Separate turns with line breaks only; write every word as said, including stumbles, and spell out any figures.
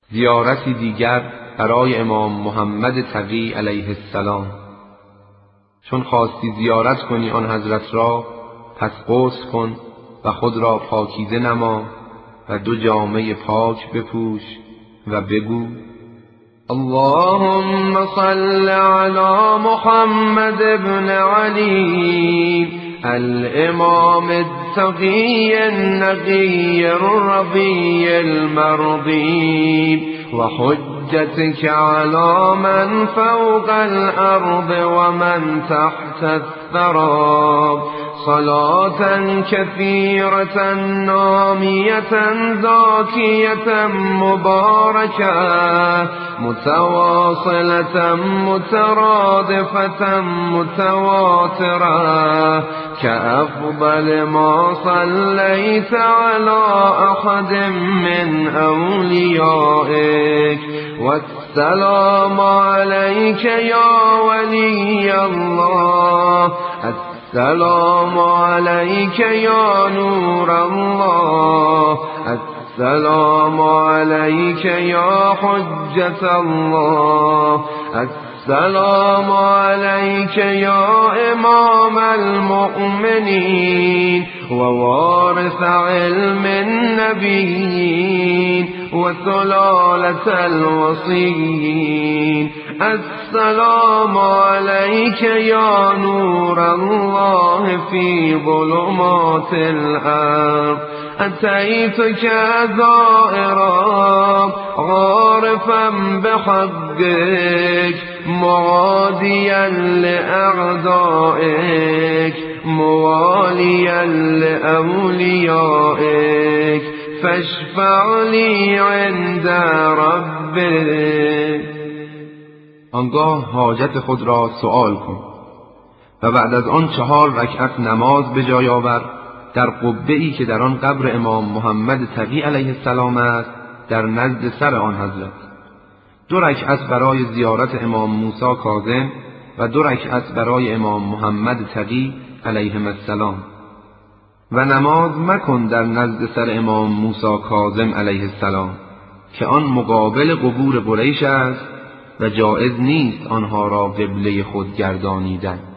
زیارتی دیگر برای امام محمد تقی علیه السلام. چون خواستی زیارت کنی آن حضرت را، پس غسل کن و خود را پاکیزه نما و دو جامه پاک بپوش و بگو:
اللهم صل على محمد ابن علي الامام التقي النقي الربي المرضي وحجتك على من فوق الأرض ومن تحت الثرى صلاة كثيرة نامية زاكية مباركة متواصلة مترادفة متواترة كأفضل ما صليت على أحد من أوليائك. والسلام عليك يا ولي الله، السلام عليك يا نور الله، السلام عليك يا حجة الله، السلام عليك يا إمام المؤمنين ووارث علم النبيين وسلالة الوصيين. السلام عليك يا نور الله في ظلمات الأرض. أتيتك زائرا عارفا بحقك معاديا لأعدائك مواليا لأوليائك فاشفع لي عند ربك.
آنگاه حاجت خود را سؤال کن و بعد از آن چهار رکعت نماز به جای آور در قبه‌ای که در آن قبر امام محمد تقی علیه السلام است در نزد سر آن حضرت. دو رکعت برای زیارت امام موسی کاظم و دو رکعت برای امام محمد تقی علیهم السلام. و نماز مکن در نزد سر امام موسی کاظم علیه السلام که آن مقابل قبور قریش است و جایز نیست آنها را قبله خود گردانیدن.